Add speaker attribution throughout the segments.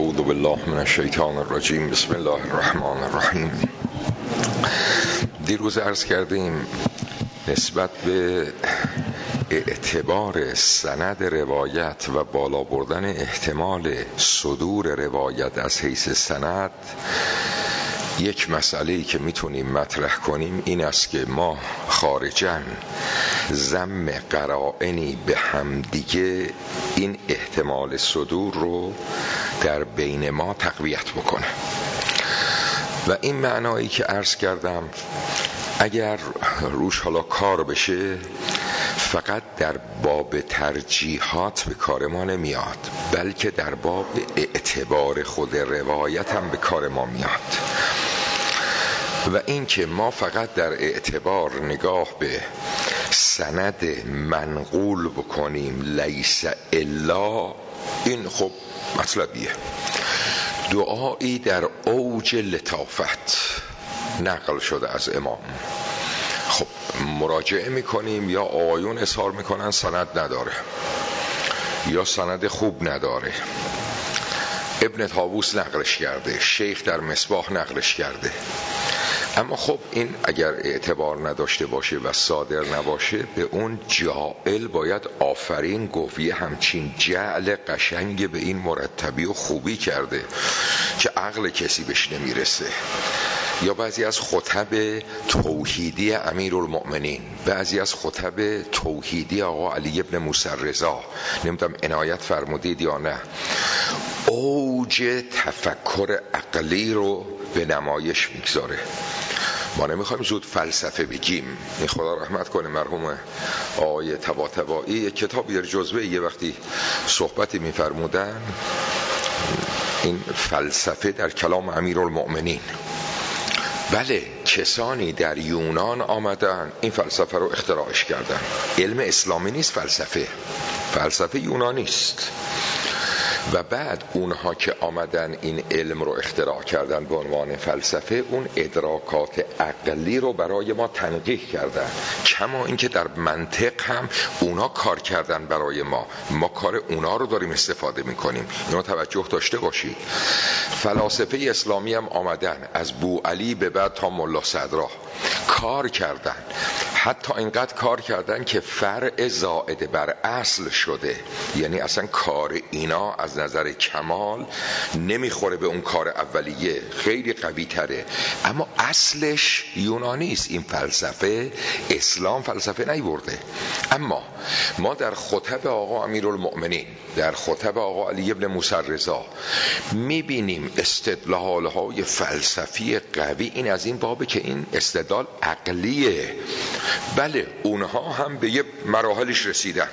Speaker 1: اعوذ بالله من الشیطان الرجیم. بسم الله الرحمن الرحیم. دیروز عرض کردیم نسبت به اعتبار سند روایت و بالا بردن احتمال صدور روایت از حیث سند، یک مسئله‌ای که میتونیم مطرح کنیم این است که ما خارجاً ضم قرائنی به همدیگه این احتمال صدور رو در بین ما تقویت بکنه. و این معنایی که عرض کردم اگر روش حالا کار بشه فقط در باب ترجیحات به کار ما نمیاد، بلکه در باب اعتبار خود روایت هم به کار ما میاد. و این که ما فقط در اعتبار نگاه به سند منقول بکنیم لیس الا، این خب مطلبیه. دعایی در اوج لطافت نقل شده از امام، خب مراجعه میکنیم یا آیون اظهار میکنن سند نداره یا سند خوب نداره، ابن طاووس نقلش کرده، شیخ در مصباح نقلش کرده. اما خب این اگر اعتبار نداشته باشه و صادر نباشه به اون جاعل باید آفرین گفت، یه همچین جعل قشنگ به این مرتبی و خوبی کرده که عقل کسی بهش نمیرسه. یا بعضی از خطب توحیدی امیرالمؤمنین، بعضی از خطب توحیدی آقا علی ابن موسی رضا، نمیدونم عنایت فرمودید یا نه، اوج تفکر عقلی رو به نمایش میگذاره. ما نمیخوایم زود فلسفه بگیم. این خدا رحمت کنه مرحوم آقای طباطبایی یک کتاب جزوه یه وقتی صحبتی میفرمودن، این فلسفه در کلام امیرالمؤمنین. بله کسانی در یونان آمدن این فلسفه رو اختراعش کردن. علم اسلامی نیست فلسفه، فلسفه یونانی است. و بعد اونها که آمدن این علم رو اختراع کردن به عنوان فلسفه، اون ادراکات عقلی رو برای ما تنقیح کردن. کما اینکه در منطق هم اونا کار کردن برای ما، ما کار اونا رو داریم استفاده میکنیم. اینو توجه داشته باشید. فلاسفه اسلامی هم آمدن از بوعلی به بعد تا ملا صدرا کار کردن، حتی اینقدر کار کردن که فرع زائد بر اصل شده. یعنی اصلا کار اینا از نظر کمال نمیخوره به اون کار اولیه، خیلی قوی تره، اما اصلش یونانی است. این فلسفه اسلام فلسفه نیورده. اما ما در خطب آقا امیرالمؤمنین، در خطب آقا علی ابن موسی رضا میبینیم استدلال‌های فلسفی قوی. این از این بابه که این استدلال عقلیه. بله اونها هم به یه مراحلش رسیدن،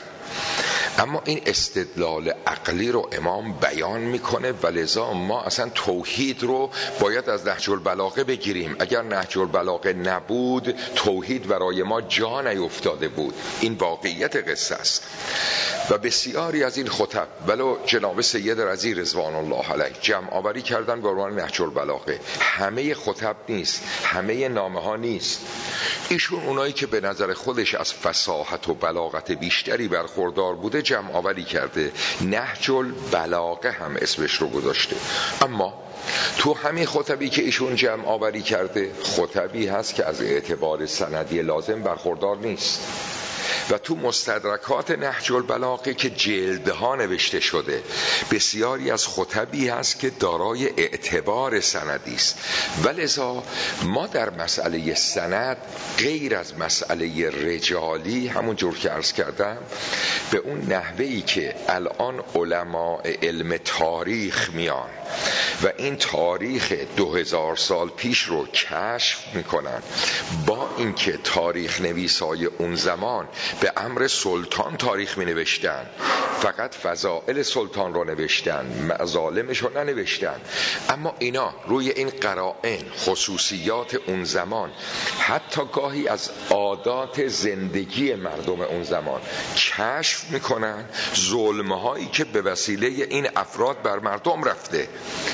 Speaker 1: اما این استدلال عقلی رو امام بیان میکنه و لذا ما اصلا توحید رو باید از نهج البلاغه بگیریم. اگر نهج البلاغه نبود توحید برای ما جا نیفتاده بود. این واقعیت قصه است. و بسیاری از این خطب ولو جناب سید رضی رضوان الله علیه جمع آوری کردن به عنوان نهج البلاغه. همه خطب نیست، همه نامه ها نیست. ایشون اونایی که به نظر خودش از فصاحت و بلاغت بیشتری برخوردار بوده جمع آوری کرده، نهج البلاغه هم اسمش رو گذاشته. اما تو همین خطبی که ایشون جمع آوری کرده خطبی هست که از اعتبار سندی لازم برخوردار نیست. و تو مستدرکات نهج البلاغه که جلدها نوشته شده بسیاری از خطبی هست که دارای اعتبار سندی است. ولذا ما در مسئله سند غیر از مسئله رجالی، همون جور که عرض کردم، به اون نحوهی که الان علماء علم تاریخ میان و این تاریخ 2000 سال پیش رو کشف میکنن، با اینکه تاریخ نویسای اون زمان به امر سلطان تاریخ می نوشتن، فقط فضائل سلطان رو نوشتن، مظالمش رو ننوشتن، اما اینا روی این قرائن خصوصیات اون زمان، حتی گاهی از عادات زندگی مردم اون زمان کشف میکنن ظلمهایی که به وسیله این افراد بر مردم رفته.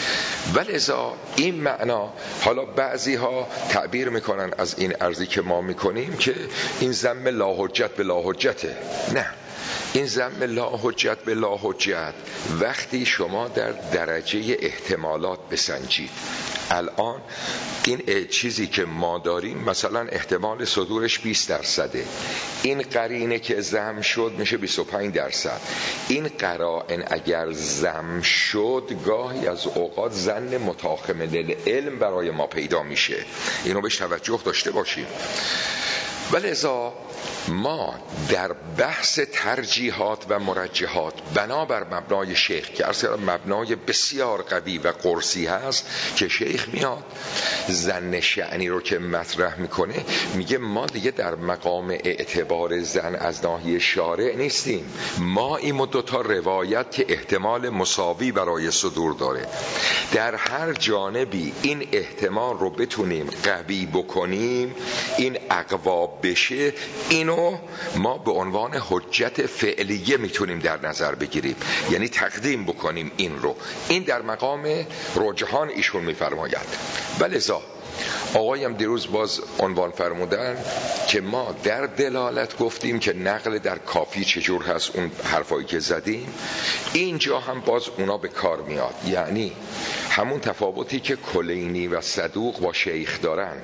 Speaker 1: ولذا این معنا، حالا بعضی ها تعبیر میکنن از این عرضی که ما میکنیم که این ذم لاحجت به لاحجته. نه، این ضم لا حجت به لا حجت وقتی شما در درجه احتمالات بسنجید، الان این چیزی که ما داریم مثلا احتمال صدورش 20%، این قرینه که ضم شد میشه 25%. این قرائن اگر ضم شد گاهی از اوقات ظن متاخم العلم برای ما پیدا میشه، اینو بهش توجه داشته باشیم. ولذا ما در بحث ترجیحات و مرجحات بنابر مبنای شیخ که اصلا مبنای بسیار قوی و قرصی هست که شیخ میاد ظن شأنی رو که مطرح میکنه میگه ما دیگه در مقام اعتبار ظن از ناحیه شارع نیستیم، ما این دو تا روایت که احتمال مساوی برای صدور داره در هر جانبی این احتمال رو بتونیم قوی بکنیم، این اقوا بشه، اینو ما به عنوان حجت فعلیه میتونیم در نظر بگیریم، یعنی تقدیم بکنیم این رو. این در مقام رجحان ایشون میفرماید. ولذا آقایم دیروز باز عنوان فرمودن که ما در دلالت گفتیم که نقل در کافی چجور هست، اون حرفایی که زدیم اینجا هم باز اونا به کار میاد، یعنی همون تفاوتی که کلینی و صدوق با شیخ دارن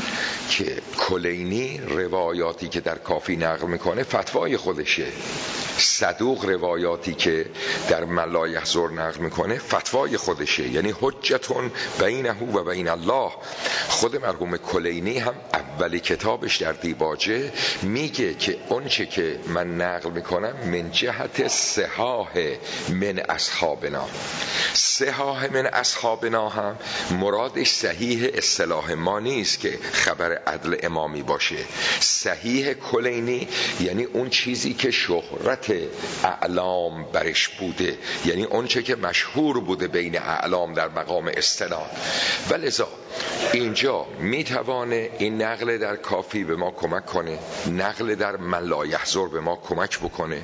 Speaker 1: که کلینی روایاتی که در کافی نقل میکنه فتوای خودشه، صدوق روایاتی که در من لا یحضر نقل میکنه فتوای خودشه، یعنی حجتون بینه و بین الله. خود مرحوم کلینی هم اولی کتابش در دیباجه میگه که اون چه که من نقل میکنم من جهت صحاح من اصحابنا، صحاح من اصحابنا هم مرادش صحیح اصطلاح ما نیست که خبر عدل امامی باشه. صحیح کلینی یعنی اون چیزی که شهرت اعلام برش بوده، یعنی اون چه که مشهور بوده بین اعلام در مقام استناد. ولذا اینجا میتوانه این نقل در کافی به ما کمک کنه، نقل در من لا یحضر به ما کمک بکنه.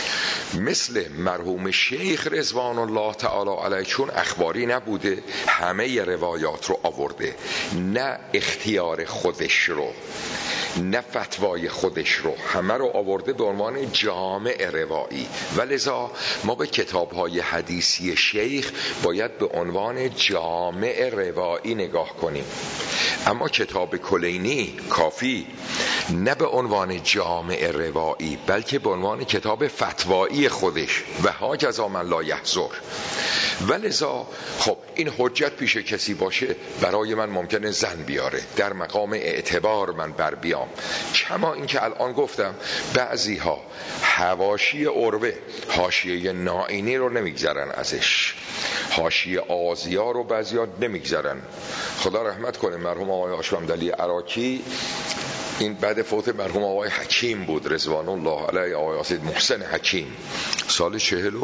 Speaker 1: مثل مرحوم شیخ رضوان الله تعالی علیه چون اخباری نبوده همه روایات رو آورده، نه اختیار خودش رو نه فتوای خودش رو، همه رو آورده به عنوان جامع روایی. ولذا ما به کتاب‌های حدیثی شیخ باید به عنوان جامع روایی نگاه کنیم، اما کتاب کلینی کافی نه به عنوان جامع روایی بلکه به عنوان کتاب فتوایی خودش و هاکذا من لا یحضر. ولذا خب این حجت پیش کسی باشه برای من ممکنه ظن بیاره، در مقام اعتبار من بر بیام. کما این که الان گفتم بعضی ها حواشی عروه حاشیه نائینی رو نمیگذرن ازش، حاشیه آزیا رو بعضی ها نمیگذرن. خدا رحمت کنه مرحوم آقای هاشم‌علی عراقی، این بعد فوت مرحوم آقای حکیم بود رضوان الله علیه، آقای سید محسن حکیم سال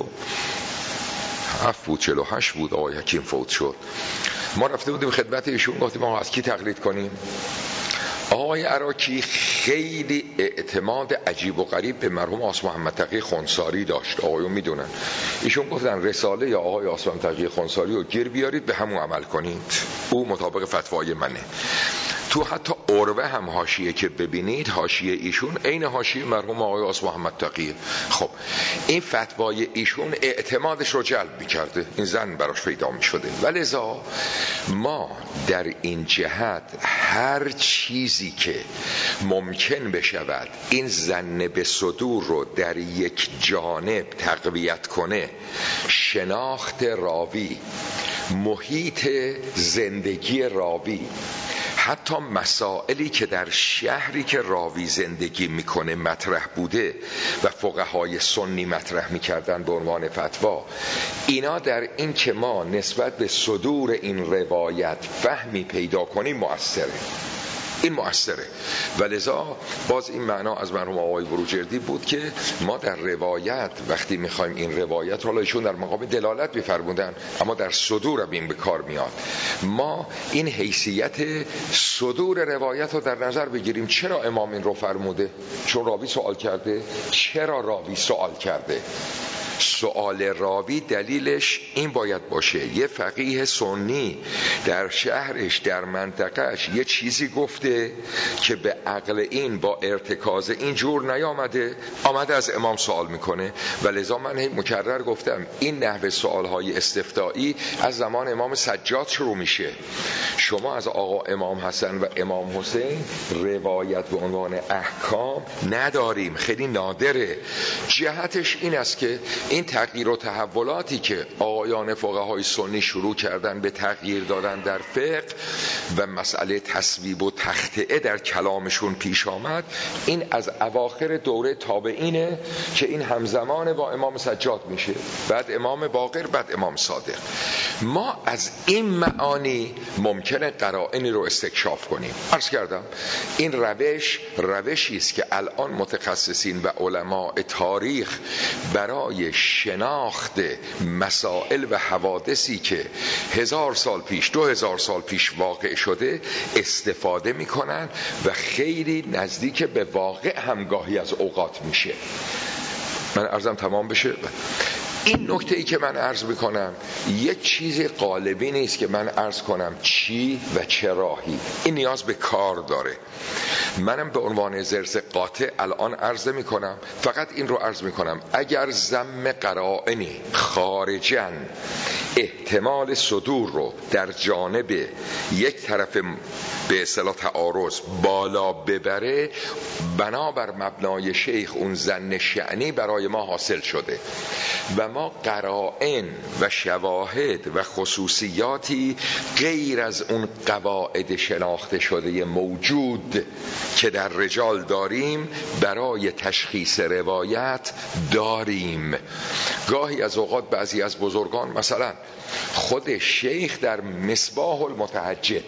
Speaker 1: 47 بود 48 بود آقای حکیم فوت شد. ما رفته بودیم خدمت ایشون گفتیم ما از کی تقلید کنیم. آقای عراقی خیلی اعتماد عجیب و غریب به مرحوم آصف محمد تقی خنثاری داشت، آقایون میدونن. ایشون گفتن رساله یا آقای آصف محمد تقی خنثاری رو گیر بیارید به همون عمل کنید، او مطابق فتوای منه. تو حتی عروه هم حاشیه که ببینید حاشیه ایشون عین حاشیه مرحوم آقای آصف محمد تقی. خب این فتوای ایشون اعتمادش رو جلب می‌کرده، این ظن براش پیدا می‌شده. ولذا ما در این جهت هر چیزی که ممکن بشود این ظن به صدور رو در یک جانب تقویت کنه، شناخت راوی، محیط زندگی راوی، حتی مسائلی که در شهری که راوی زندگی میکنه مطرح بوده و فقهای سنی مطرح میکردن به عنوان فتوا، اینا در این که ما نسبت به صدور این روایت فهمی پیدا کنیم مؤثره، این مؤثره. ولذا باز این معنا از مرحوم آقای بروجردی بود که ما در روایت وقتی میخوایم این روایت رو ایشون در مقام دلالت بفرمودن اما در صدور هم این به کار میاد، ما این حیثیت صدور روایت رو در نظر بگیریم. چرا امام این رو فرموده؟ چون راوی سوال کرده. چرا راوی سوال کرده؟ سؤال راوی دلیلش این باید باشه یه فقیه سنی در شهرش در منطقهش یه چیزی گفته که به عقل این با ارتکاز این جور نیامده، آمده از امام سوال میکنه. و لذا من مکرر گفتم این نحوه سوالهای استفتایی از زمان امام سجاد شروع میشه. شما از آقا امام حسن و امام حسین روایت به عنوان احکام نداریم، خیلی نادره. جهتش این است که این تغییر و تحولاتی که آقایان فقهای سنی شروع کردن به تغییر دادن در فقه و مسئله تصویب و تخطئه در کلامشون پیش آمد، این از اواخر دوره تابعینه که این همزمان با امام سجاد میشه، بعد امام باقر، بعد امام صادق. ما از این معانی ممکنه قرائنی رو استکشاف کنیم. عرض کردم این روشی است که الان متخصصین و علماء تاریخ برای شناخت مسائل و حوادثی که 1000 سال پیش 2000 سال پیش واقع شده استفاده میکنن و خیلی نزدیک به واقع همگاهی از اوقات میشه. من عرضم تمام بشه. این نکته ای که من عرض میکنم یک چیز قالبی نیست که من عرض کنم چی و چه راهی، این نیاز به کار داره. منم به عنوان زرس قاطع الان عرض میکنم، فقط این رو عرض میکنم اگر ضم قرائنی خارجاً احتمال صدور رو در جانب یک طرف به اصطلاح تعارض بالا ببره، بنابر مبنای شیخ اون ظن شأنی برای ما حاصل شده و ما قرائن و شواهد و خصوصیاتی غیر از اون قواعد شناخته شده موجود که در رجال داریم برای تشخیص روایت داریم. گاهی از اوقات بعضی از بزرگان، مثلا خود شیخ در مصباح المتهجد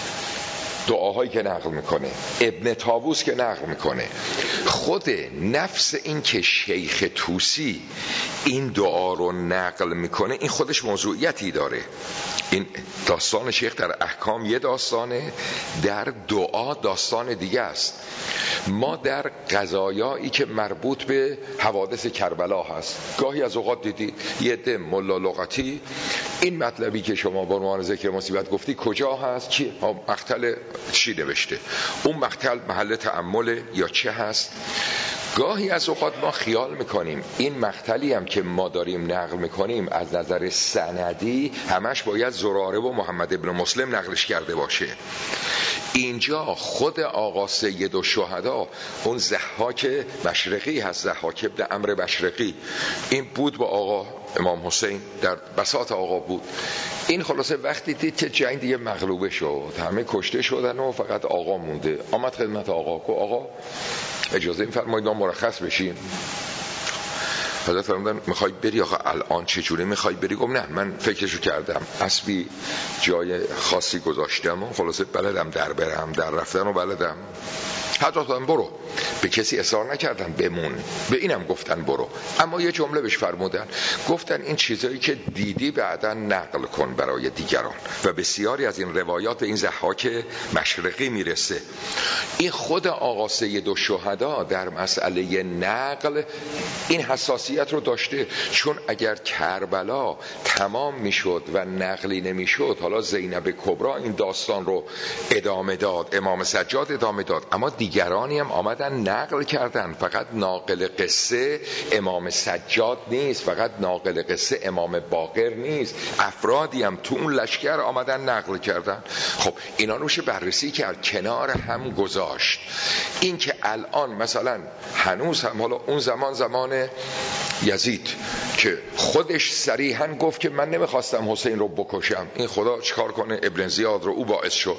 Speaker 1: دعاهایی که نقل میکنه، ابن طاووس که نقل میکنه، خود نفس این که شیخ طوسی این دعا رو نقل میکنه این خودش موضوعیتی داره. این داستان شیخ در احکام یه داستانه، در دعا داستان دیگه است. ما در قضایایی که مربوط به حوادث کربلا هست گاهی از اوقات دیدی یه عده ملا لغتی این مطلبی که شما به عنوان ذکر مصیبت گفتی کجا هست، چی مقتل چی نوشته، اون مقتل محل تأمل یا چه هست. گاهی از اوقات ما خیال میکنیم این مقتلی هم که ما داریم نقل میکنیم از نظر سندی همش باید زراره و محمد ابن مسلم نقلش کرده باشه. اینجا خود آقا سید الشهدا، اون ضحاک مشرقی هست، ضحاک ابن عمرو مشرقی، این بود با آقا امام حسین در بساط آقا بود. این خلاصه وقتی دید که جنگ دیگه مغلوبه شد، همه کشته شدن و فقط آقا مونده، آمد خدمت آقا که آقا اجازه می‌فرمایید ما مرخص بشیم. حضرت فرمودن میخوای بری؟ آقا الان چجوری میخوای بری؟ گفتم نه من فکرشو کردم، اسبی جای خاصی گذاشتم و خلاصه بلدم در برم، در رفتن و بلدم. حضرت فرمودن برو. به کسی اصرار نکردن بمون، به اینم گفتن برو، اما یه جمله بهش فرمودن، گفتن این چیزایی که دیدی بعدا نقل کن برای دیگران. و بسیاری از این روایات به این ضحاک مشرقی میرسه. این خود آقا سید الشهدا در مسئله نقل این حساسیت رو داشته، چون اگر کربلا تمام میشد و نقلی نمیشد، حالا زینب کبرا این داستان رو ادامه داد، امام سجاد ادامه داد، اما دیگرانی هم آمدن نقل کردن. فقط ناقل قصه امام سجاد نیست، فقط ناقل قصه امام باقر نیست، افرادی هم تو اون لشکر آمدن نقل کردن. خب اینا رو میشه بررسی کرد، کنار هم گذاشت. این که الان مثلا هنوز هم، حالا اون زمان یزید که خودش صریحا گفت که من نمیخواستم حسین رو بکشم، این خدا چیکار کنه، ابن زیاد رو او باعث شد.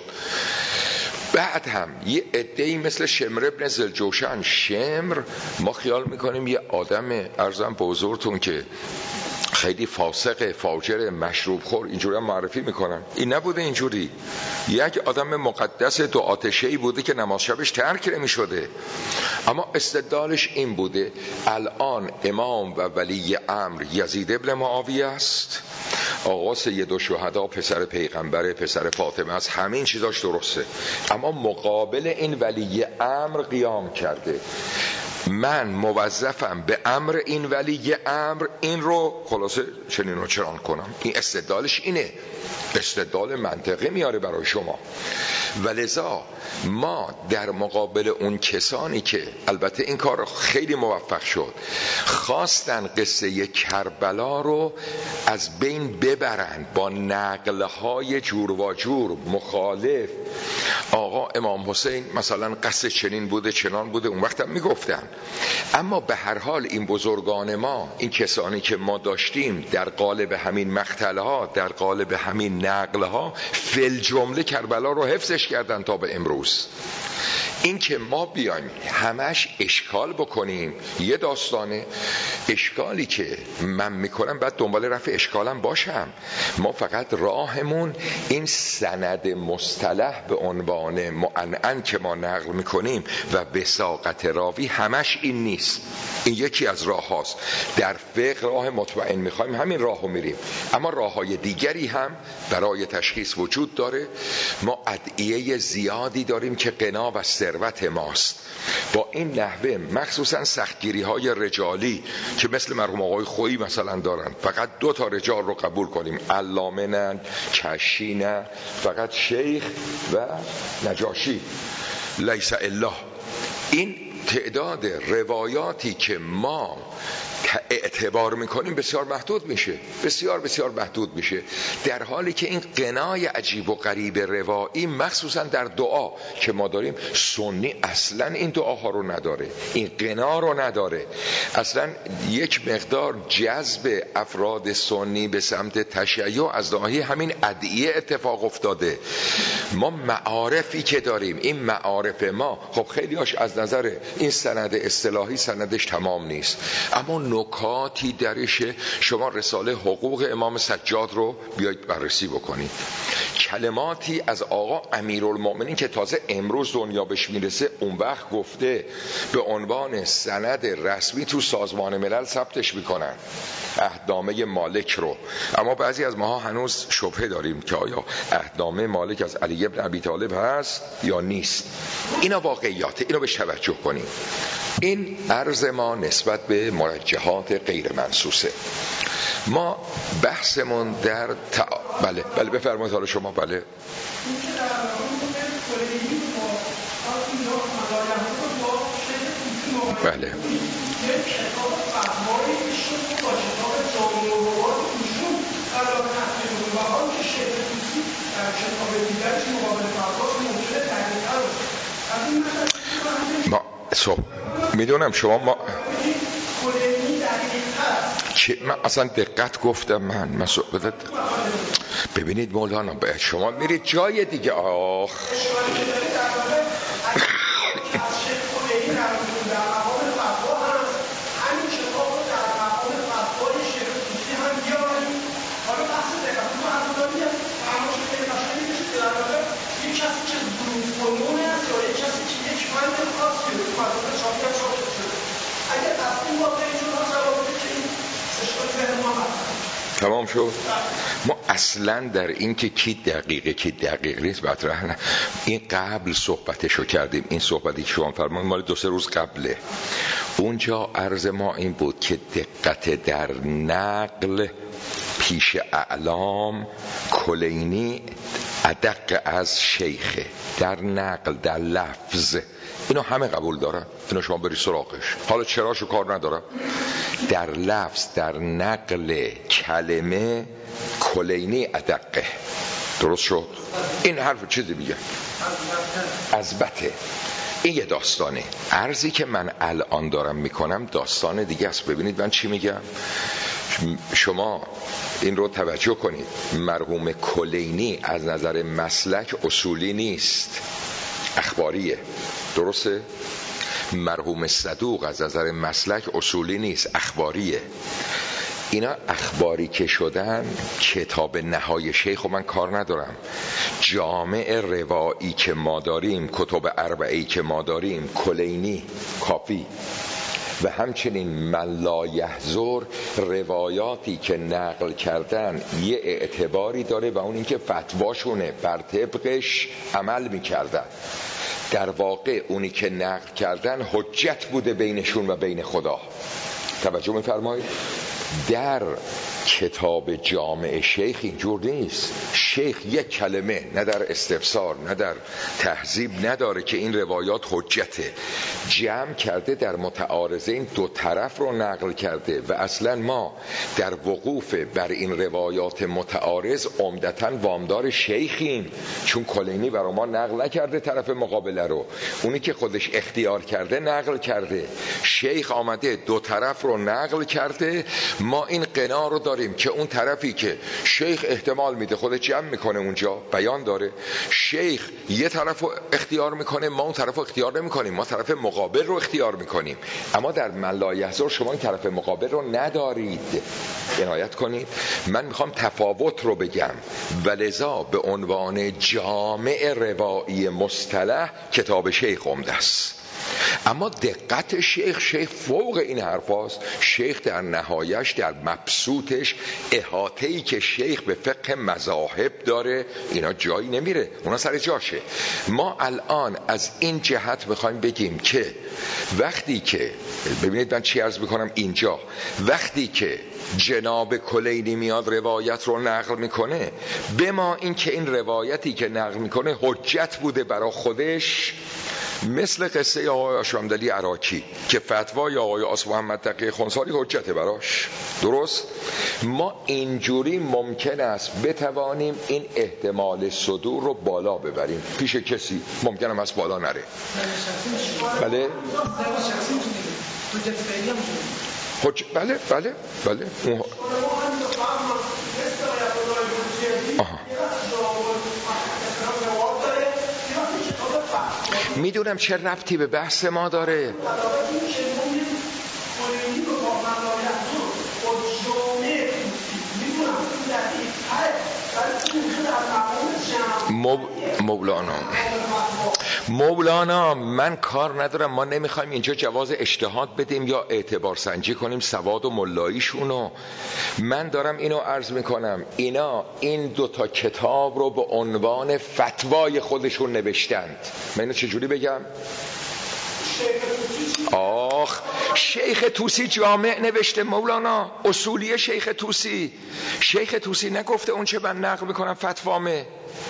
Speaker 1: بعد هم یه عده‌ای مثل شمر ابن ذوالجوشن، شمر ما خیال میکنیم یه آدم ارزم به حضورتون که خیلی فاسق، فاجر، مشروب خور، اینجوری هم معرفی میکنن. این نبوده، اینجوری یک آدم مقدس دو آتشه‌ای بوده که نماز شبش ترک نمی‌شده، اما استدلالش این بوده الان امام و ولی امر یزید ابن معاویه است، آقا سید الشهدا پسر پیغمبره، پسر فاطمه است، همه این چیزاش درسته، اما مقابل این ولی امر قیام کرده. من موظفم به امر این ولی امر این رو خلاصه چنین رو چران کنم. این استدلالش اینه، استدلال منطقی میاره برای شما. ولذا ما در مقابل اون کسانی که البته این کار خیلی موفق شد، خواستن قصه کربلا رو از بین ببرن با نقلهای جور و جور مخالف. آقا امام حسین مثلا قصد چنین بوده چنان بوده، اون وقت هم میگفتن. اما به هر حال این بزرگان ما، این کسانی که ما داشتیم در قالب همین مقتلها، در قالب همین نقلها، فل جمله کربلا رو حفظش کردن تا به امروز. این که ما بیایم همش اشکال بکنیم، یه داستانه. اشکالی که من میکنم بعد دنبال رفع اشکالم باشم. ما فقط راهمون این سند مصطلح به عنوان معنعن که ما نقل میکنیم و وثاقت راوی همش این نیست. این یکی از راه هاست. در فقه راه مطمئن میخوایم همین راهو میریم، اما راه های دیگری هم برای تشخیص وجود داره. ما ادعیه زیادی داریم که غنا و ثروت ماست. با این نحوه مخصوصا سختگیری های رجالی که مثل مرحوم آقای خویی مثلا دارن، فقط 2 تا رجال رو قبول کنیم، علامه نه، کشی نه، فقط شیخ و نجاشی، لیس الا. این تعداد روایاتی که ما اعتبار میکنیم بسیار محدود میشه، بسیار بسیار محدود میشه، در حالی که این غنای عجیب و غریب روایی مخصوصا در دعا که ما داریم، سنی اصلا این دعاها رو نداره، این غنا رو نداره. اصلا یک مقدار جذب افراد سنی به سمت تشیع از ناحیه همین ادعیه اتفاق افتاده. ما معارفی که داریم، این معارف ما خب خیلی هاش از نظر این سند اصطلاحی سندش تمام نیست، اما نکاتی درشه. شما رساله حقوق امام سجاد رو بیایید بررسی بکنید. کلماتی از آقا امیرالمومنین که تازه امروز دنیا بهش میرسه، اون وقت گفته، به عنوان سند رسمی تو سازمان ملل ثبتش میکنن، عهدنامه مالک رو. اما بعضی از ماها هنوز شبهه داریم که آیا عهدنامه مالک از علی ابن ابی طالب هست یا نیست. اینا واقعیاته، اینو بهش توجه کنیم. این عرض ما نسبت به مرجحات غیر منصوصه. ما بحثمون در بله بفرمایید حالا شما. بله بله ما میدونم شما من اصلا دقت گفتم من ببینید مولانا، باید شما میرید جای دیگه. آخ تمام شد. ما اصلا در این که کی دقیقه کی دقیق نیست مطرح نه. این قبل صحبتشو کردیم. این صحبتی که شما فرمایید مال 2-3 روز قبله. اونجا عرض ما این بود که دقت در نقل پیش اعلام کلینی ادق از شیخه، در نقل در لفظ اینو همه قبول دارن، اینو شما بری سراغش. حالا چراشو کار ندارم. در لفظ در نقل کلمه کلینی ادقه. درست شد؟ این حرف چیزی میگه ازبته. این یه داستانه. عرضی که من الان دارم میکنم داستان دیگه است. ببینید من چی میگم. شما این رو توجه کنید. مرحوم کلینی از نظر مسلک اصولی نیست، اخباریه. درسته؟ مرحوم صدوق از نظر مسلک اصولی نیست، اخباریه. اینا اخباری که شدن، کتاب نهای شیخ و من کار ندارم، جامع روایی که ما داریم، کتب اربعی که ما داریم، کلینی کافی. و همچنین من لا یحضر روایاتی که نقل کردن یه اعتباری داره و اون اینکه فتواشونه بر طبقش عمل میکردن. در واقع اونی که نقل کردن حجت بوده بینشون و بین خدا. توجه می‌فرمایید؟ در کتاب جامع شیخ اینجور نیست. شیخ یک کلمه نه در استفسار نه در تهذیب نداره که این روایات حجته. جمع کرده در متعارضین دو طرف رو نقل کرده و اصلا ما در وقوف بر این روایات متعارض عمدتاً وامدار شیخیم، چون کلینی برای ما نقل نکرده طرف مقابله رو، اونی که خودش اختیار کرده نقل کرده. شیخ آمده دو طرف رو نقل کرده، ما این قناع رو داریم که اون طرفی که شیخ احتمال میده خودش جمع میکنه اونجا بیان داره، شیخ یه طرف رو اختیار میکنه ما اون طرف رو اختیار نمیکنیم، ما طرف مقابل رو اختیار میکنیم. اما در من لا یحضر شما این طرف مقابل رو ندارید. عنایت کنید. من میخوام تفاوت رو بگم و لذا به عنوان جامع روایی مصطلح کتاب شیخ عمده است. اما دقت شیخ فوق این حرف هاست. شیخ در نهایش در مبسوطش احاطه‌ای که شیخ به فقه مذاهب داره اینا جایی نمیره، اونا سر جاشه. ما الان از این جهت میخوایم بگیم که وقتی که ببینید من چی عرض بکنم اینجا، وقتی که جناب کلینی میاد روایت رو نقل میکنه، به ما این که این روایتی که نقل میکنه حجت بوده برای خودش، مثل قصه آقای آشامدلی عراقی که فتوای آقای آصف محمد تقی خونساری حجته براش. درست؟ ما اینجوری ممکن است بتوانیم این احتمال صدور رو بالا ببریم پیش کسی، ممکن هم از بالا نره. بله؟ بله آها. میدونم چه ربطی به بحث ما داره. مولانا من کار ندارم، ما نمیخوایم اینجا جواز اجتهاد بدیم یا اعتبار سنجی کنیم سواد و ملاییشونو. من دارم اینو عرض میکنم اینا این دوتا کتاب رو به عنوان فتوای خودشون نوشتند. من اینو چجوری بگم؟ آخ شیخ توسی جامع نوشته مولانا، اصولی شیخ توسی نگفته اون چه من نقل میکنم فتوامه،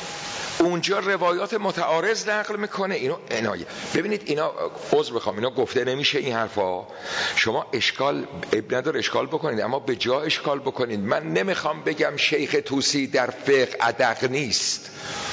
Speaker 1: اونجا روایات متعارض نقل میکنه. اینو عنایت ببینید، اینا عذر بخوام اینا گفته نمیشه این حرفا. شما اشکال نداره اشکال بکنید، اما به جا اشکال بکنید. من نمیخوام بگم شیخ توسی در فقه ادق نیست.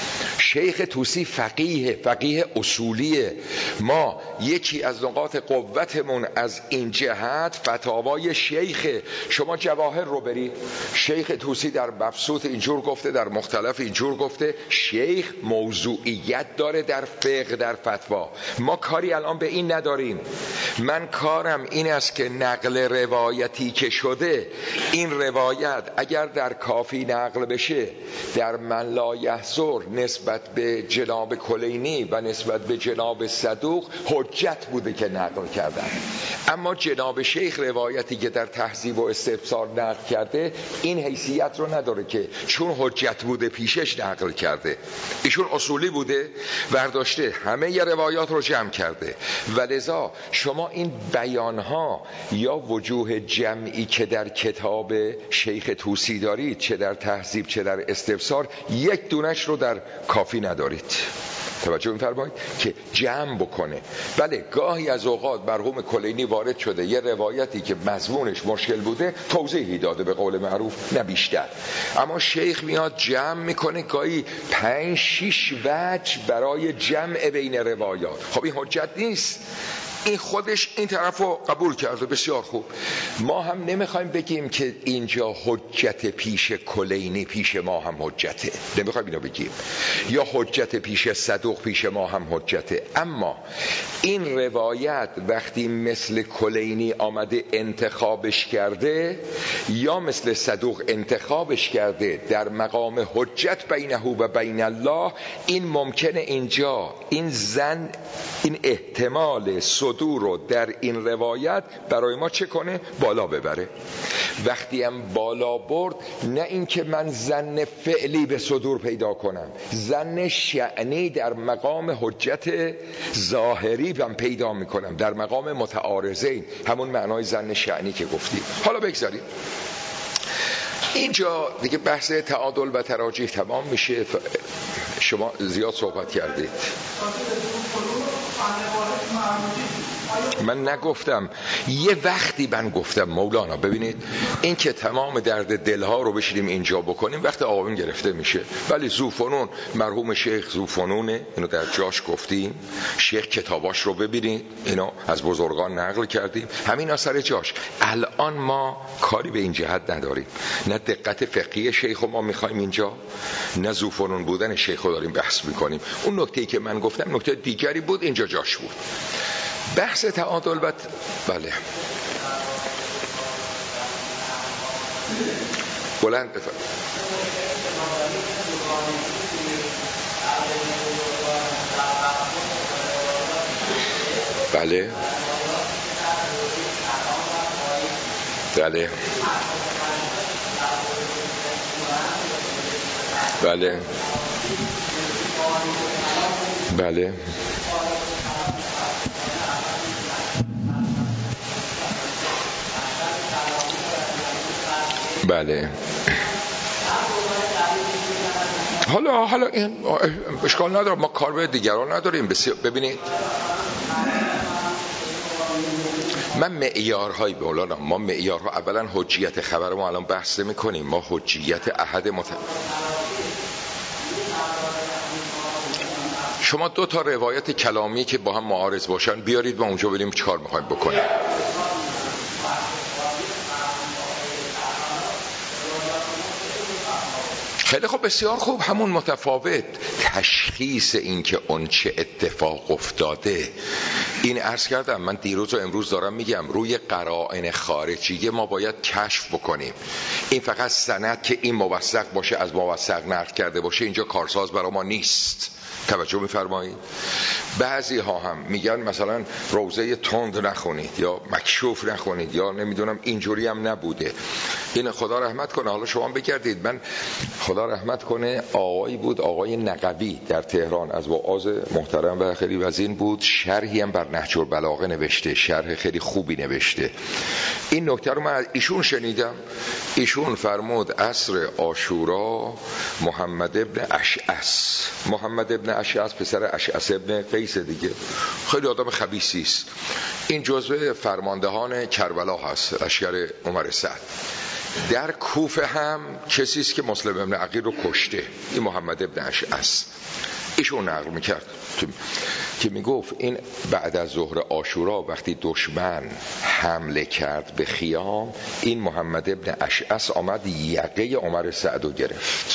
Speaker 1: شیخ توسی فقیه اصولیه. ما یکی از نقاط قوتمون از این جهت فتاوای شیخ. شما جواهر رو برید، شیخ توسی در مبسوط اینجور گفته، در مختلف اینجور گفته. شیخ موضوعیت داره در فقه، در فتوا. ما کاری الان به این نداریم. من کارم این است که نقل روایتی که شده، این روایت اگر در کافی نقل بشه، در من لا یحضر نسبت به جناب کلینی و نسبت به جناب صدوق حجت بوده که نقل کردن. اما جناب شیخ روایتی که در تهذیب و استفسار نقل کرده این حیثیت رو نداره که چون حجت بوده پیشش نقل کرده. ایشون اصولی بوده برداشته همه ی روایات رو جمع کرده. ولذا شما این بیانها یا وجوه جمعی که در کتاب شیخ توسی دارید، چه در تهذیب چه در استفسار، یک دونش رو در کافی ندارید. توجه می‌فرمایید که جمع بکنه. بله گاهی از اوقات مرحوم کلینی وارد شده یه روایتی که مضمونش مشکل بوده توضیحی داده به قول معروف، نه بیشتر. اما شیخ میاد جمع میکنه گاهی 5-6 وجه برای جمع بین روایات. خب این حجت نیست. این خودش این طرف رو قبول کرده، بسیار خوب. ما هم نمیخوایم بگیم که اینجا حجت پیش کلینی پیش ما هم حجته، نمیخوایم اینو بگیم، یا حجت پیش صدوق پیش ما هم حجته. اما این روایت وقتی مثل کلینی آمده انتخابش کرده یا مثل صدوق انتخابش کرده در مقام حجت بینه و بین الله، این ممکنه اینجا این احتمال صدور رو در این روایت برای ما چه کنه؟ بالا ببره. وقتی هم بالا برد، نه اینکه من ظن فعلی به صدور پیدا کنم، ظن شأنی در مقام حجت ظاهری من پیدا میکنم، در مقام متعارضین، همون معنای ظن شأنی که گفتیم. حالا بگذاریم اینجا دیگه بحث تعادل و تراجیح تمام میشه. شما زیاد صحبت کردید. من نگفتم، یه وقتی من گفتم مولانا ببینید این که تمام درد دلها رو بشیدیم اینجا بکنیم وقت آقایون گرفته میشه. ولی ذوفنون مرحوم شیخ ذوفنونه، اینو در جاش گفتیم. شیخ کتاباش رو ببینید، اینو از بزرگان نقل کردیم، همین اثر جاش. الان ما کاری به این جهت نداریم، نه دقت فقهی شیخو ما میخوایم اینجا، نه ذوفنون بودن شیخو داریم بحث میکنیم. اون نکته‌ای که من گفتم نکته دیگری بود، اینجا جاش بود. بحث تعادل بله بلند بفرم. بله بله بله بله بله. حالا این اشکال نداره، ما کار به دیگران نداریم. ببینید من معیارهای مولانا، ما معیارها اولا حجیت خبر ما الان بحث می‌کنیم، ما حجیت احد شما دو تا روایت کلامی که با هم معارض باشن بیارید ما اونجا بریم چیکار می‌خوایم بکنیم. خیلی خوب، بسیار خوب، همون متفاوت. تشخیص این که اون چه اتفاق افتاده، این عرض کردم من دیروز و امروز دارم میگم، روی قرائن خارجیه ما باید کشف بکنیم. این فقط سند که این موثق باشه از موثق نقل کرده باشه اینجا کارساز برای ما نیست. توجه می‌فرمایید؟ بعضی ها هم میگن مثلا روزه تند نخونید یا مکشوف نخونید یا نمیدونم اینجوری هم نبوده. این خدا رحمت کنه، حالا شما بگردید، من خدا رحمت کنه آقایی بود، آقای نقبی در تهران، از وعاظ محترم و خیلی وزین بود، شرحی هم بر نهج البلاغه نوشته، شرح خیلی خوبی نوشته. این نکته رو من از ایشون شنیدم. ایشون فرمود عصر عاشورا محمد ابن اشعث، محمد ابن اشعث پسر اشعث ابن قیس دیگه، خیلی آدم خبیثی است. این جزو فرماندهان کربلا هست، لشکر عمر سعد. در کوفه هم کسی است که مسلم ابن عقیل رو کشته، این محمد ابن اشعث. ایشون نقل میکرد که میگفت این بعد از ظهر عاشورا وقتی دشمن حمله کرد به خیام، این محمد ابن اشعث آمد یقه عمر سعد رو گرفت،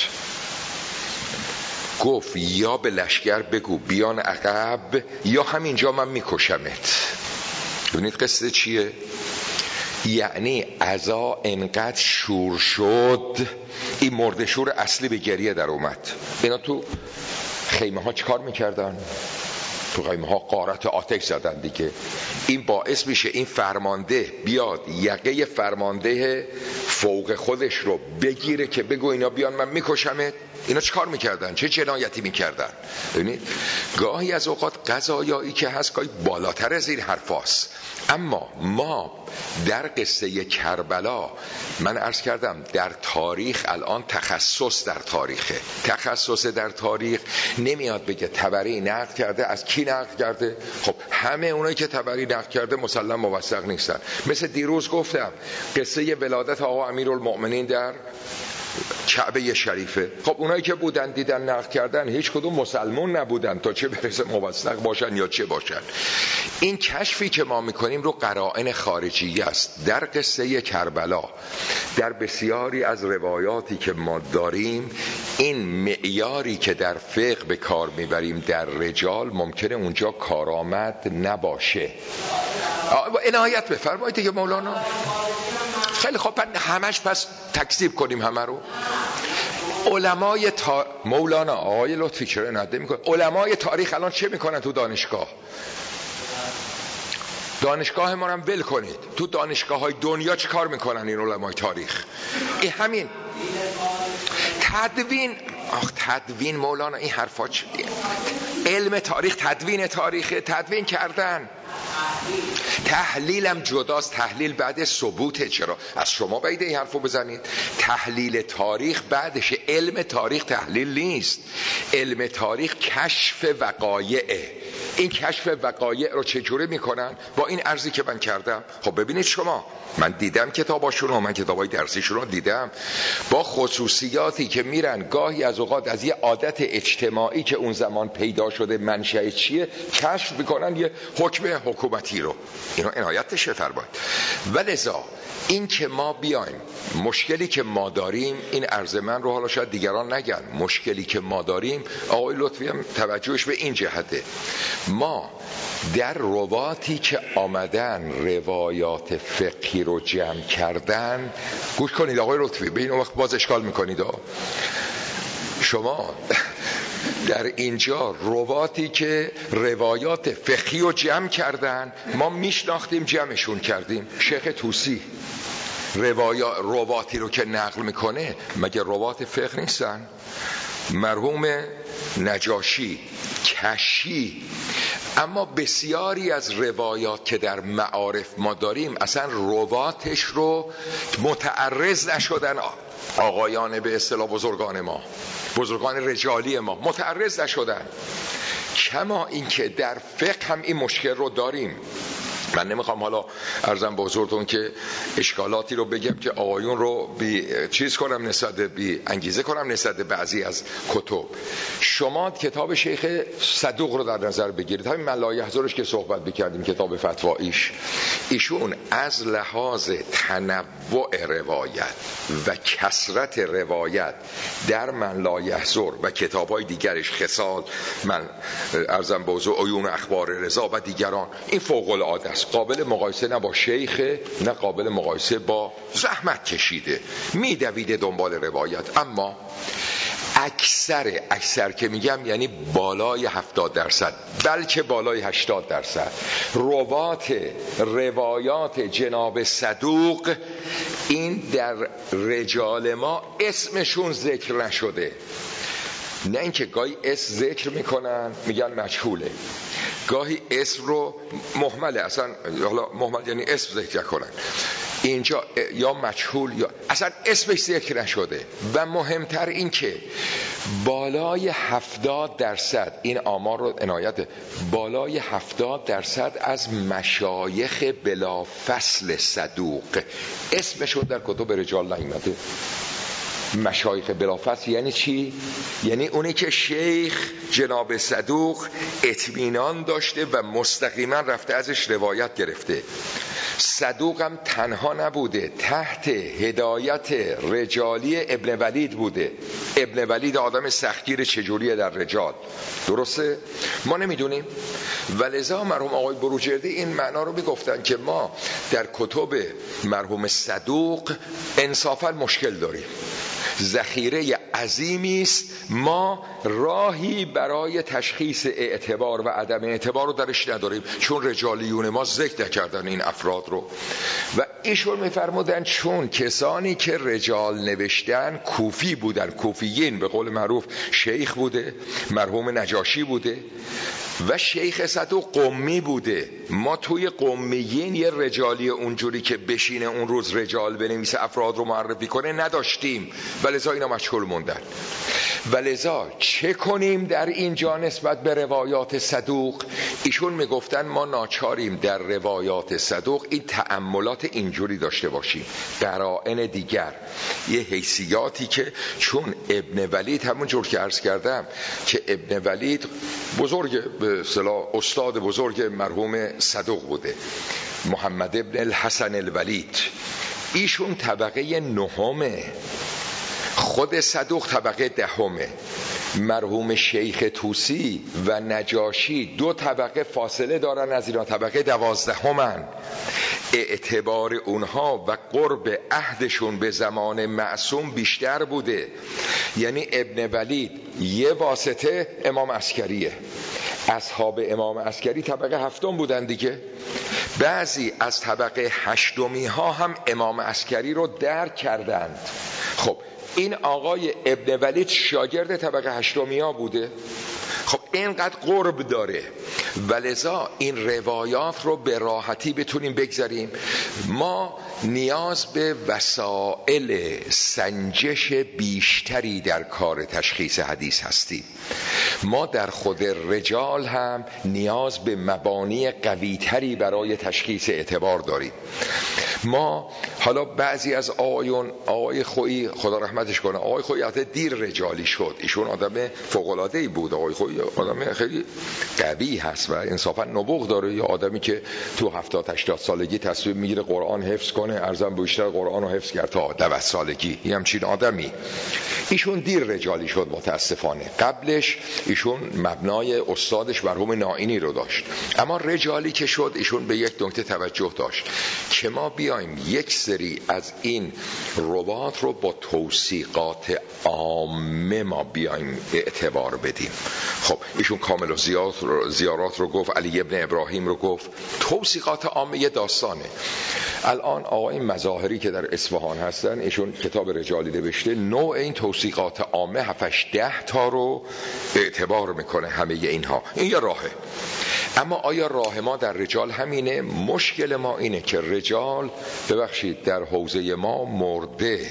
Speaker 1: گفت یا به لشکر بگو بیان عقب یا همینجا من میکشمت. ببینید قصه چیه؟ یعنی عزا انقدر شور شد، این مرد شور اصلی به گریه در اومد. اینا تو خیمه ها چیکار میکردن؟ تو خیمه ها غارت آتش زدن دیگه. این باعث میشه این فرمانده بیاد یقه فرمانده فوق خودش رو بگیره که بگو اینا بیان من میکشمت. اینا چیکار میکردن؟ چه جنایتی میکردن؟ ببینید گاهی از اوقات قضایایی که هست گاهی بالاتر از این حرفاست. اما ما در قصه کربلا، من عرض کردم در تاریخ الان تخصص در تاریخه. تخصص در تاریخ نمیاد بگه طبری نقل کرده، از کی نقل کرده. خب همه اونایی که طبری نقل کرده مسلم موثق نیستن. مثل دیروز گفتم قصه ولادت آقا امیرالمؤمنین در کعبه شریفه، خب اونایی که بودن دیدن نقل کردن هیچ کدوم مسلمون نبودن تا چه برسه موثق باشن یا چه باشن. این کشفی که ما میکنیم رو قرائن خارجی است. در قصه کربلا، در بسیاری از روایاتی که ما داریم، این معیاری که در فقه به کار میبریم در رجال ممکنه اونجا کارآمد نباشه. عنایت بفرمایید دیگه مولانا. خیلی خب همش پس تکذیب کنیم همه رو. علمای مولانا آقای لطفی چرا نده میکنه؟ علمای تاریخ الان چه میکنن تو دانشگاه؟ دانشگاه ما رو هم ول کنید. تو دانشگاه های دنیا چه کار میکنن این علمای تاریخ؟ این همین تدوین مولانا، این حرفا علم تاریخ تدوین کردن. تحلیلم جداست، تحلیل بعد ثبوته. چرا از شما باید این حرفو بزنید؟ تحلیل تاریخ بعدش. علم تاریخ تحلیل نیست، علم تاریخ کشف وقایعه. این کشف وقایع رو چجوری میکنن؟ با این عرضی که من کردم. خب ببینید شما، من دیدم کتاباشون رو، من کتابای درسیشون رو دیدم، با خصوصیاتی که میرن گاهی از اوقات از یه عادت اجتماعی که اون زمان پیدا شده منشأ چیه کشف میکنن یه حکم حکومتی رو. اینو عنایت فرمایید. ولذا این که ما بیایم، مشکلی که ما داریم، این عرض من رو حالا شاید دیگران نگن، مشکلی که ما داریم آقای لطفی هم توجهش به این جهته، ما در رواتی که آمدن روایات فقهی رو جمع کردن، گوش کنید آقای لطفی، به این وقت باز اشکال میکنید شما در اینجا رواتی که روایات فقهی رو جمع کردن ما میشناختیم، جمعشون کردیم. شیخ طوسی رواتی رو که نقل میکنه مگه روات فقه نیستن؟ مرحوم نجاشی، کشی. اما بسیاری از روایات که در معارف ما داریم اصلا رواتش رو متعرض نشدن. آقایان به اصطلاح بزرگان ما، بزرگان رجالی ما متعرض نشدن. کما اینکه در فقه هم این مشکل رو داریم. من نمیخوام حالا عرضم به حضورتون که اشکالاتی رو بگم که آقایون رو بی چیز کنم، نسبت بی انگیزه کنم نسبت بعضی از کتب. شما کتاب شیخ صدوق رو در نظر بگیرید، همین من لایحضرش که صحبت بکردیم، کتاب فتواییش، ایشون از لحاظ تنوع روایت و کثرت روایت در من لایحضر و کتاب‌های دیگرش، خصال، من عرضم به حضور عیون اخبار رضا و دیگران، این فوق العاده است. قابل مقایسه نه با شیخ، نه قابل مقایسه با زحمت کشیده، میدویده دنبال روایت. اما اکثر که میگم یعنی بالای 70%، بلکه بالای 80% روایات جناب صدوق این در رجال ما اسمشون ذکر نشده. نه اینکه گاهی اسم ذکر میکنن میگن مجهوله، گاهی اسم رو مهمله، اصلا حالا مهمل یعنی اسم ذکر کنن، اینجا یا مجهول یا اصلا اسمش ذکر نشده. و مهمتر این که بالای 70%، این آمار رو عنایت، بالای 70% از مشایخ بلا فصل صدوق اسمشون در کتب رجال نیامده. مشایخ بلافصل یعنی چی؟ یعنی اونی که شیخ جناب صدوق اطمینان داشته و مستقیما رفته ازش روایت گرفته. صدوق هم تنها نبوده، تحت هدایت رجالی ابن ولید بوده. ابن ولید آدم سختگیر چجوریه در رجال، درسته؟ ما نمیدونیم. ولذا مرحوم آقای بروجردی این معنا رو میگفتن که ما در کتب مرحوم صدوق انصافا مشکل داریم، ذخیره عظیمی است، ما راهی برای تشخیص اعتبار و عدم اعتبار رو درش نداریم، چون رجالیون ما ذکر نکردن این افراد رو. و ایشون میفرمودن چون کسانی که رجال نوشتن کوفی بودن، کوفیین به قول معروف شیخ بوده، مرحوم نجاشی بوده و شیخ صدوق قمی بوده. ما توی قمیین یه رجالی اونجوری که بشینه اون روز رجال بنویسه افراد رو معرفی کنه نداشتیم، ولذا اینا مشغول موندن. ولذا چه کنیم در اینجا نسبت به روایات صدوق؟ ایشون میگفتن ما ناچاریم در روایات صدوق این تأملات اینجوری داشته باشیم، قرائن دیگر، یه حیثیاتی که چون ابن ولید همون جور که عرض کردم که ابن ولید بزرگ به اصطلاح استاد بزرگ مرحوم صدوق بوده، محمد ابن الحسن الولید، ایشون طبقه نهمه، خود صدوق طبقه دهمه، مرحوم شیخ طوسی و نجاشی 2 طبقه فاصله دارن از اینا، طبقه 12. اعتبار اونها و قرب عهدشون به زمان معصوم بیشتر بوده. یعنی ابن ولید یه واسطه امام عسکریه، اصحاب امام عسکری طبقه 7 بودن دیگه. بعضی از طبقه هشتمی ها هم امام عسکری رو درک کردند. خب این آقای ابن ولید شاگرد طبقه هشتمی ها بوده، خب اینقدر قرب داره ولذا این روایات رو به راحتی بتونیم بگذاریم. ما نیاز به وسائل سنجش بیشتری در کار تشخیص حدیث هستیم. ما در خود رجال هم نیاز به مبانی قویتری برای تشخیص اعتبار داریم. ما حالا بعضی از آقای خویی خدا رحمتش کنه، آقای خویی حتی دیر رجالی شد، ایشون آدم فوق‌العاده‌ای بود. آقای خویی آدم خیلی قوی هست و انصافا نبوغ داره، یا آدمی که تو 70-80 سالگی تصمیم میگیره قرآن حفظ کنه، ارزم بیشتر قرآن رو حفظ کرد تا 90 سالگی، یه همچین آدمی. ایشون دیر رجالی شد متاسفانه. قبلش ایشون مبنای استادش مرحوم نائینی رو داشت، اما رجالی که شد ایشون به یک نکته توجه داشت که ما بیایم یک سری از این روات رو با توثیقات عامه ما بیایم اعتبار بدیم. خب ایشون کامل و زیارات رو گفت، علی ابن ابراهیم رو گفت، توثیقات عامه یه داستانه. الان آقای مظاهری که در اصفهان هستن ایشون کتاب رجالی نوشته، نوع این توثیقات عامه 7-10 تا رو اعتبار میکنه همه اینها. این یه راهه. اما آیا راه ما در رجال همینه؟ مشکل ما اینه که رجال ببخشید در حوزه ما مرده.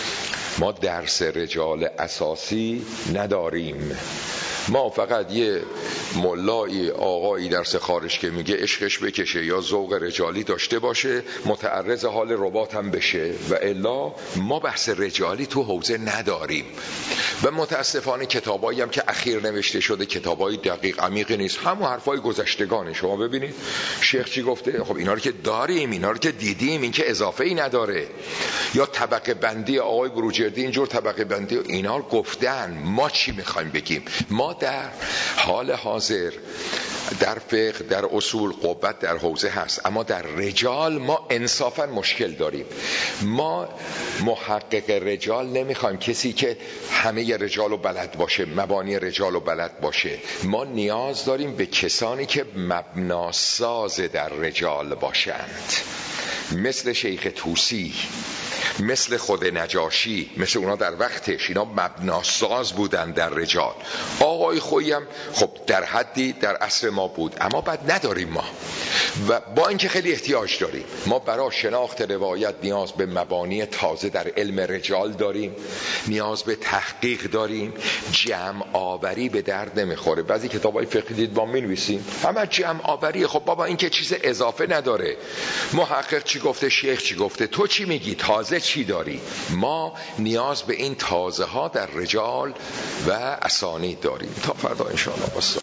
Speaker 1: ما درس رجال اساسی نداریم. ما فقط یه ملایی آقایی درس خارج که میگه عشقش بکشه یا ذوق رجالی داشته باشه متعرض حال رباط هم بشه، و الا ما بحث رجالی تو حوزه نداریم. و متاسفانه کتابایی هم که اخیر نوشته شده کتابای دقیق عمیقی نیست، همون حرفای گذشتگانه. شما ببینید شیخ چی گفته، خب اینا رو که داریم، اینا رو که دیدیم، این که اضافه ای نداره. یا طبقه بندی آقای بروجردی اینجور طبقه بندی، اینا رو گفتن، ما چی میخوایم بگیم؟ ما در حال حاضر در فقه در اصول قوت در حوزه هست، اما در رجال ما انصافا مشکل داریم. ما محقق رجال نمیخوایم کسی که همه رجال رو بلد باشه، مبانی رجال رو بلد باشه. ما نیاز داریم به کسانی که مبناساز در رجال باشند، مثل شیخ طوسی، مثل خود نجاشی، مثل اونا در وقتش، اینا مبناساز بودن در رجال. آقای خویی هم خب در حدی در عصر ما بود، اما بعد نداریم ما، و با اینکه خیلی احتیاج داریم. ما برای شناخت روایت نیاز به مبانی تازه در علم رجال داریم، نیاز به تحقیق داریم. جمع آوری به درد نمیخوره. بعضی کتابای فقهی دید ما می‌نویسیم همه جمع آوریه. خب بابا این که چیز اضافه نداره. محقق چی گفته، شیخ چی گفته، تو چی میگی، تازه چی داری؟ ما نیاز به این تازه ها در رجال و اسانید داریم. تا فردا ان شاء الله.